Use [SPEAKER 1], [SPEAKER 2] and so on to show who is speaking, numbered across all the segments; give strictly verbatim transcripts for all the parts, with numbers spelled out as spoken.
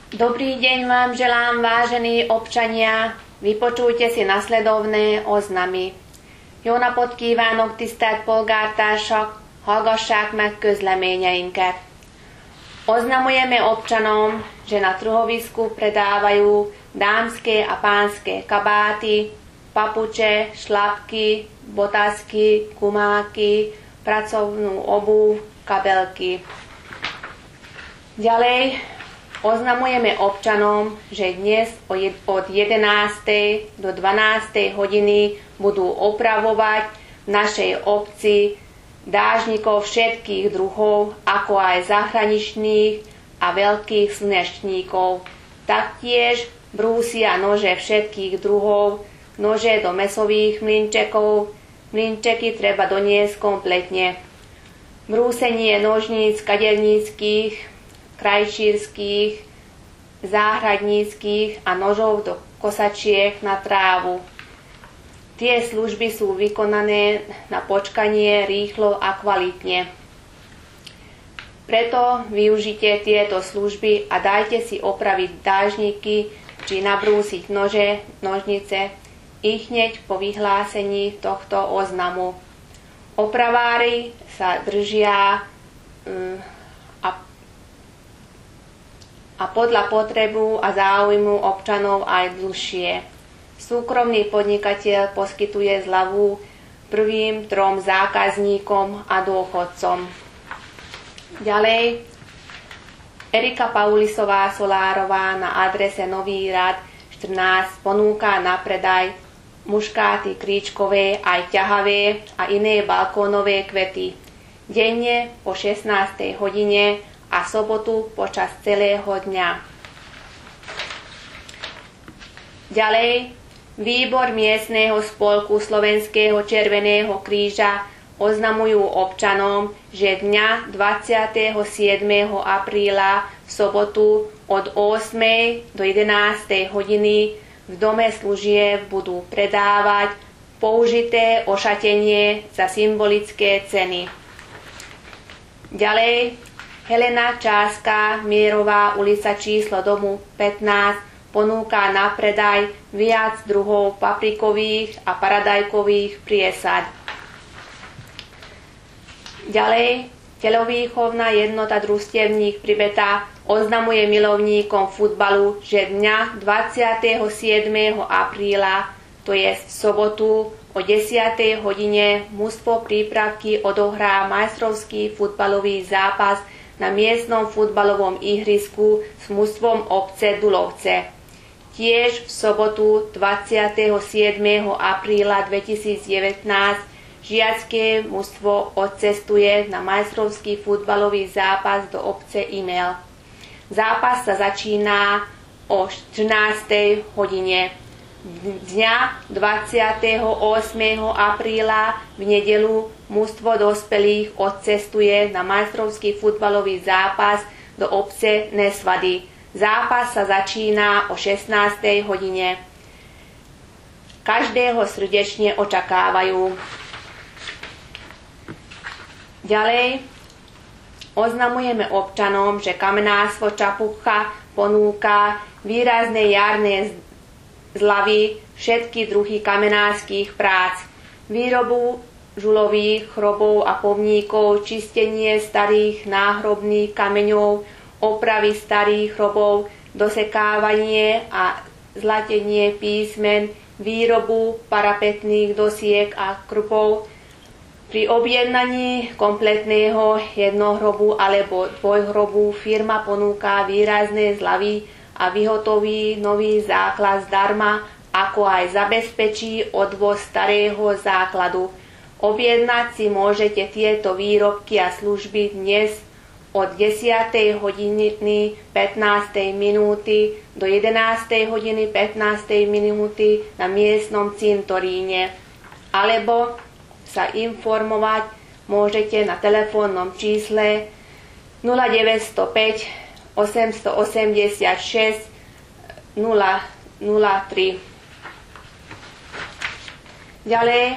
[SPEAKER 1] Dobrý deň vám želám, vážení občania. Vypočujte si nasledovné oznamy. Jó napot kívánok, tisztelt polgártársak! Hallgassák meg közleményeinket. Oznamujeme občanom, že na trhovisku predávajú dámske a pánske kabáty, papuče, šlapky, botasky, gumáky, pracovnú obuv, kabelky. Ďalej oznamujeme občanom, že dnes od jedenástej do dvanástej hodiny budú opravovať v našej obci dážnikov všetkých druhov, ako aj zahraničných a veľkých slnečníkov. Taktiež brúsia nože všetkých druhov, nože do mäsových mlynčekov. Mlynčeky treba doniesť kompletne. Brúsenie nožníc kaderníckých, krajčírskych, záhradníckých a nožov do kosačiek na trávu. Tie služby sú vykonané na počkanie rýchlo a kvalitne. Preto využite tieto služby a dajte si opraviť dážniky či nabrúsiť nože, nožnice i hneď po vyhlásení tohto oznamu. Opravári sa držia um, a a podľa potrebu a záujmu občanov aj dlhšie. Súkromný podnikateľ poskytuje zľavu prvým trom zákazníkom a dôchodcom. Ďalej, Erika Paulisová Solárová na adrese Nový rad štrnásť ponúka na predaj muškáty kríčkové aj ťahavé a iné balkónové kvety. Denne po šestnástej hodine a sobotu počas celého dňa. Ďalej, výbor miestneho spolku Slovenského červeného kríža oznamujú občanom, že dňa dvadsiateho siedmeho apríla v sobotu od ôsmej do jedenástej hodiny v dome služieb budú predávať použité ošatenie za symbolické ceny. Ďalej, Helena Čáská, Mierová ulica číslo domu pätnásť ponúka na predaj viac druhov paprikových a paradajkových priesad. Ďalej, telovýchovná jednota Družstevník Pribeta oznamuje milovníkom futbalu, že dňa dvadsiateho siedmeho apríla, to je v sobotu o desiatej hodine, mužstvo Prípravky odohrá majstrovský futbalový zápas na miestnom futbalovom ihrisku s mužstvom obce Dulovce. Tiež v sobotu dvadsiateho siedmeho apríla dvetisícdevätnásť žiacké mužstvo odcestuje na majstrovský futbalový zápas do obce Imel. Zápas sa začína o štrnástej hodine. Dňa dvadsiateho ôsmeho apríla v nedeľu mužstvo dospelých odcestuje na majstrovský futbalový zápas do obce Nesvady. Zápas sa začína o šestnástej hodine. Každého srdečne očakávajú. Ďalej oznamujeme občanom, že kamenárstvo Čapucha ponúka výrazné jarné zľavy všetky druhy kamenárskych prác, výrobu žulových chrobov a pomníkov, čistenie starých náhrobných kameňov, opravy starých chrobov, dosekávanie a zlatenie písmen, výrobu parapetných dosiek a krupov. Pri objednaní kompletného jednohrobu alebo dvojhrobu firma ponúka výrazné zľavy a vyhotoví nový základ zdarma, ako aj zabezpečí odvoz starého základu. Objednať si môžete tieto výrobky a služby dnes od desiatej hodiny pätnástej minúty do jedenástej hodiny pätnástej minúty na miestnom cintoríne. Alebo sa informovať môžete na telefónnom čísle nula deväť nula päť osem osem šesť nula nula tri. Ďalej,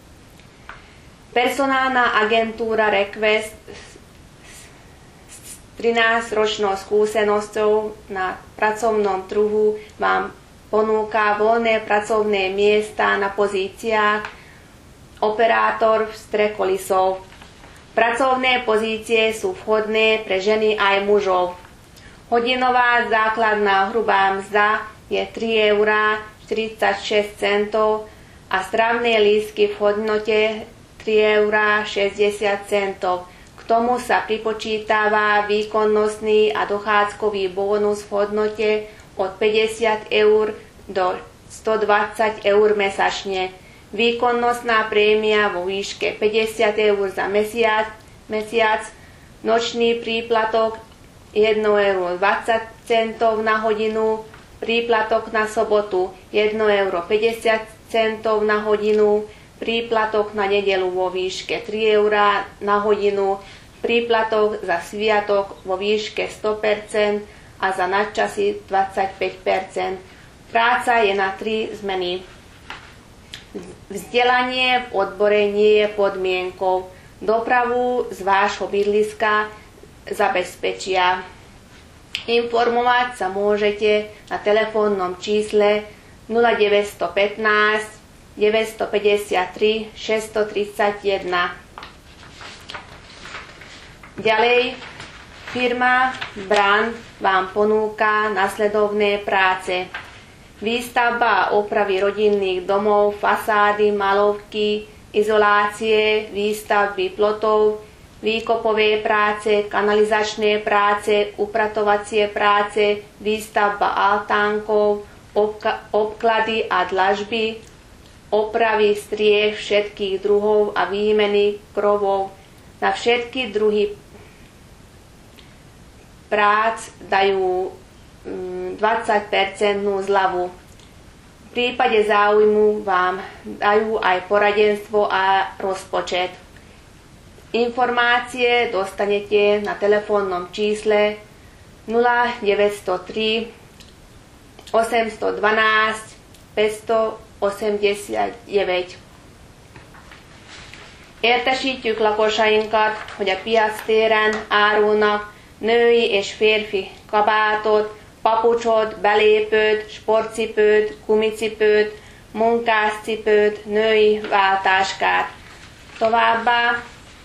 [SPEAKER 1] personálna agentúra Request trinásťročnou skúsenosťou na pracovnom trhu vám ponúka voľné pracovné miesta na pozíciách operátor strekolisov. Pracovné pozície sú vhodné pre ženy aj mužov. Hodinová základná hrubá mzda je tri eurá štyridsaťšesť centov a stravné lístky v hodnote tri eurá šesťdesiat centov. K tomu sa pripočítava výkonnostný a dochádzkový bónus v hodnote od päťdesiat eur do stodvadsať eur mesačne. Výkonnostná prémia vo výške päťdesiat eur za mesiac, mesiac, nočný príplatok jeden euro dvadsať centov na hodinu, príplatok na sobotu jeden euro päťdesiat centov na hodinu, príplatok na nedeľu vo výške tri eurá na hodinu, príplatok za sviatok vo výške sto percent a za nadčasy dvadsaťpäť percent. Práca je na tri zmeny. Vzdelanie v odbore nie je podmienkou. Dopravu z vášho bydliska zabezpečia. Informovať sa môžete na telefónnom čísle nula deväť jedna päť deväť päť tri šesť tri jeden. Ďalej, firma Brand vám ponúka nasledovné práce. Výstavba a opravy rodinných domov, fasády, malovky, izolácie, výstavby plotov, výkopové práce, kanalizačné práce, upratovacie práce, výstavba altánkov, obklady a dlažby, opravy striech všetkých druhov a výmeny krovov. Na všetky druhy prác dajú dvadsať percent zľavu. V prípade záujmu vám dajú aj poradenstvo a rozpočet. Informácie dostanete na telefónnom čísle nula deväť nula tri osem jedna dva päť osem deväť. Értesítjük lakosainkat, hogy a piac téren árulnak női és férfi kabátot, papucsot, belépőt, sportcipőt, gumicipőt, munkáscipőt, női váltáskát. Továbbá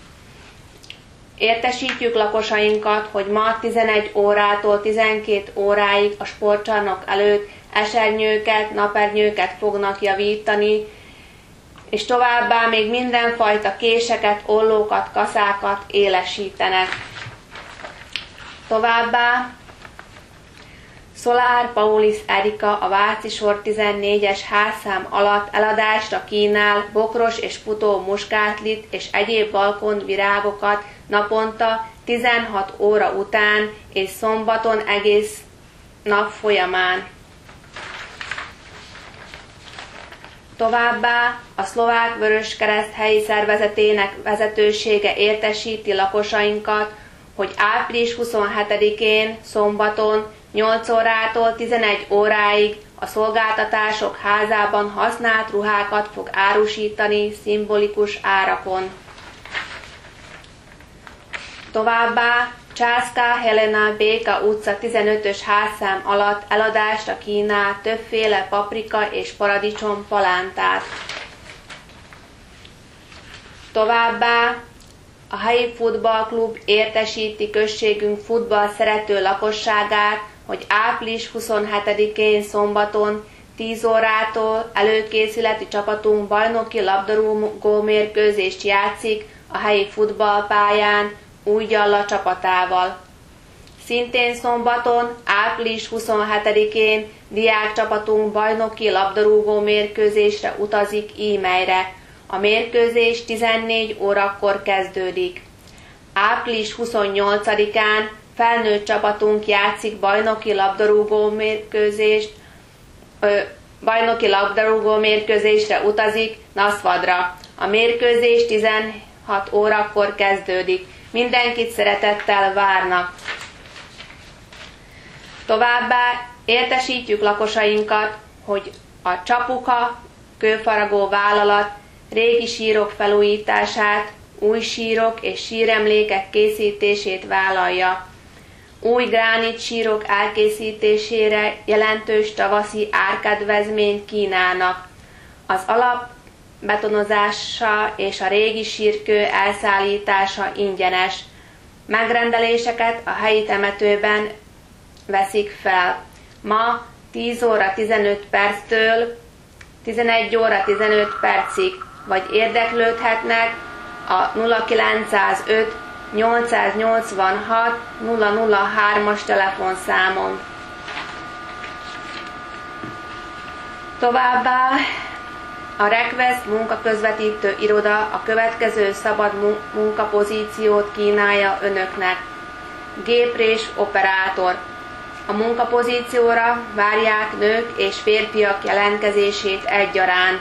[SPEAKER 1] értesítjük lakosainkat, hogy ma tizenegy órától tizenkét óráig a sportcsarnok előtt esernyőket, napernyőket fognak javítani, és továbbá még mindenfajta késeket, ollókat, kaszákat élesítenek. Továbbá Szolár Paulis Erika a Váci sor tizennégyes házszám alatt eladásra kínál bokros és futó muskátlit és egyéb balkon virágokat naponta tizenhat óra után és szombaton egész nap folyamán. Továbbá a Szlovák Vöröskereszt helyi szervezetének vezetősége értesíti lakosainkat, hogy április huszonhetedikén szombaton nyolc órától tizenegy óráig a Szolgáltatások Házában használt ruhákat fog árusítani szimbolikus árakon. Továbbá Császká Helena Béka utca tizenötös házszám alatt eladásra kínál többféle paprika és paradicsom palántát. Továbbá a helyi futballklub értesíti községünk futball szerető lakosságát, hogy április huszonhetedikén szombaton tíz órától előkészületi csapatunk bajnoki labdarúgó mérkőzést játszik a helyi futballpályán Újgyalla csapatával. Szintén szombaton, április huszonhetedikén diákcsapatunk bajnoki labdarúgó mérkőzésre utazik e-mailre. A mérkőzés tizennégy órakor kezdődik. április huszonnyolcadikán felnőtt csapatunk játszik bajnoki labdarúgó mérkőzést, ö, bajnoki labdarúgó mérkőzésre utazik Naszvadra. A mérkőzés tizenhat órakor kezdődik. Mindenkit szeretettel várnak. Továbbá értesítjük lakosainkat, hogy a Csapuka kőfaragó vállalat régi sírok felújítását, új sírok és síremlékek készítését vállalja. Új gránitsírok elkészítésére jelentős tavaszi árkedvezményt kínálnak. Az alap betonozása és a régi sírkő elszállítása ingyenes. Megrendeléseket a helyi temetőben veszik fel. Ma tíz óra tizenöt perctől tizenegy óra tizenöt percig, vagy érdeklődhetnek a nulla kilencszázöt nyolcszáznyolcvanhat nulla nulla hármas telefonszámon. Továbbá a Request munkaközvetítő iroda a következő szabad munkapozíciót kínálja önöknek. Géprés operátor. A munkapozícióra várják nők és férfiak jelentkezését egyaránt.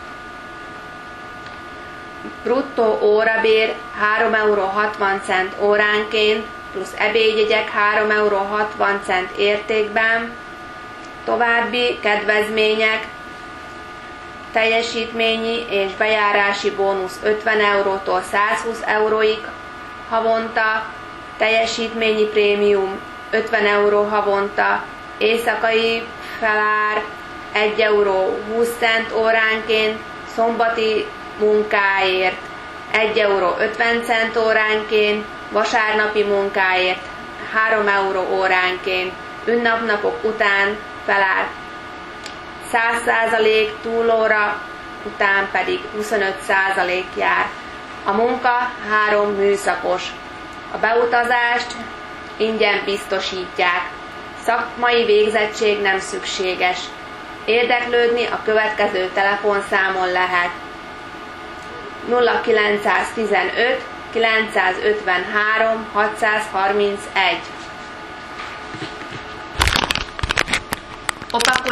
[SPEAKER 1] Bruttó órabér három euró hatvan cent óránként, plusz ebédjegyek három euró hatvan cent értékben, további kedvezmények, teljesítményi és bejárási bónusz ötven eurótól százhúsz euróig havonta, teljesítményi prémium ötven euró havonta, éjszakai felár egy euró húsz cent óránként, szombati munkáért egy euró ötven cent óránként, vasárnapi munkáért három euró óránként, ünnepnapok után felár száz százalék, túlóra után pedig huszonöt százalék jár. A munka három műszakos. A beutazást ingyen biztosítják. Szakmai végzettség nem szükséges. Érdeklődni a következő telefonszámon lehet. nulla kilencszáztizenöt kilencszázötvenhárom hatszázharmincegy.